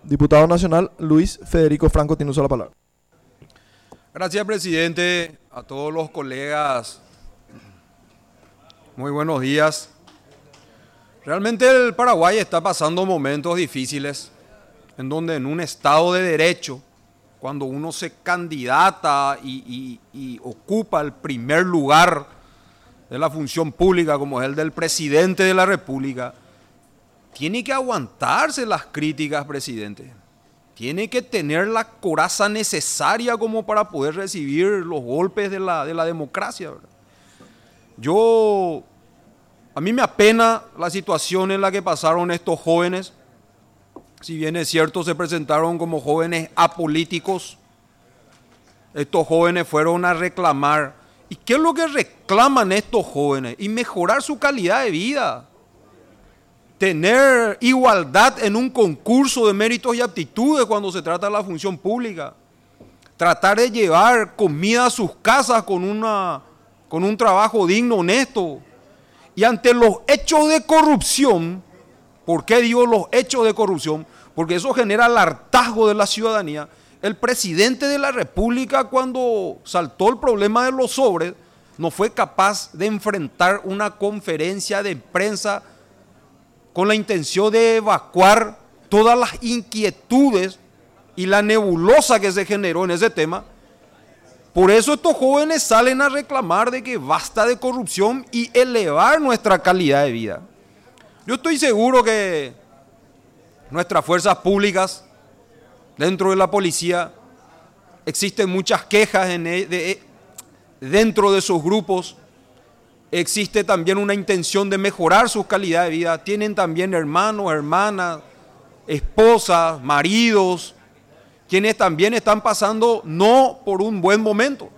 Diputado nacional Luis Federico Franco tiene uso de la palabra. Gracias, presidente. A todos los colegas, muy buenos días. Realmente el Paraguay está pasando momentos difíciles en donde en un Estado de Derecho, cuando uno se candidata y ocupa el primer lugar de la función pública, como es el del presidente de la República, tiene que aguantarse las críticas, presidente. Tiene que tener la coraza necesaria como para poder recibir los golpes de la democracia, ¿verdad? A mí me apena la situación en la que pasaron estos jóvenes. Si bien es cierto, se presentaron como jóvenes apolíticos, estos jóvenes fueron a reclamar. ¿Y qué es lo que reclaman estos jóvenes? Y mejorar su calidad de vida. Tener igualdad en un concurso de méritos y aptitudes cuando se trata de la función pública. Tratar de llevar comida a sus casas con un trabajo digno, honesto. Y ante los hechos de corrupción, ¿por qué digo los hechos de corrupción? Porque eso genera el hartazgo de la ciudadanía. El presidente de la República, cuando saltó el problema de los sobres, no fue capaz de enfrentar una conferencia de prensa con la intención de evacuar todas las inquietudes y la nebulosa que se generó en ese tema. Por eso estos jóvenes salen a reclamar de que basta de corrupción y elevar nuestra calidad de vida. Yo estoy seguro que nuestras fuerzas públicas, dentro de la policía, existen muchas quejas dentro de esos grupos. Existe también una intención de mejorar su calidad de vida. Tienen también hermanos, hermanas, esposas, maridos, quienes también están pasando no por un buen momento.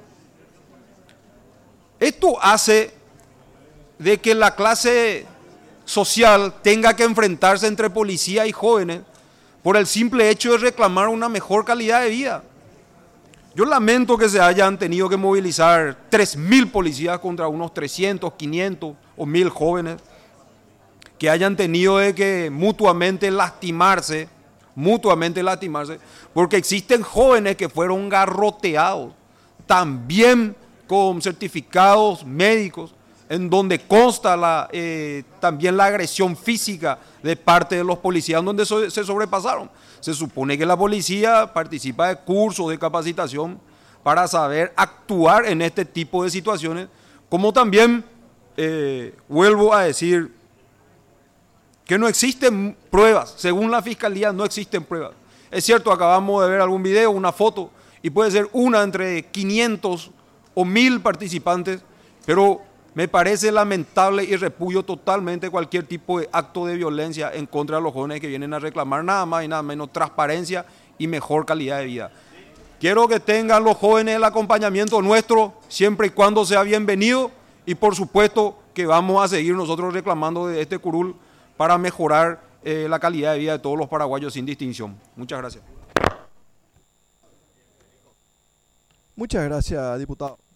Esto hace de que la clase social tenga que enfrentarse entre policía y jóvenes por el simple hecho de reclamar una mejor calidad de vida. Yo lamento que se hayan tenido que movilizar 3.000 policías contra unos 300, 500 o 1.000 jóvenes, que hayan tenido de que mutuamente lastimarse, porque existen jóvenes que fueron garroteados, también con certificados médicos, en donde consta también la agresión física de parte de los policías, donde se sobrepasaron. Se supone que la policía participa de cursos de capacitación para saber actuar en este tipo de situaciones, como también, vuelvo a decir, que no existen pruebas. Según la Fiscalía no existen pruebas. Es cierto, acabamos de ver algún video, una foto, y puede ser una entre 500 o 1.000 participantes, pero me parece lamentable y repudio totalmente cualquier tipo de acto de violencia en contra de los jóvenes que vienen a reclamar nada más y nada menos transparencia y mejor calidad de vida. Quiero que tengan los jóvenes el acompañamiento nuestro, siempre y cuando sea bienvenido, y por supuesto que vamos a seguir nosotros reclamando de este curul para mejorar la calidad de vida de todos los paraguayos sin distinción. Muchas gracias. Muchas gracias, diputado.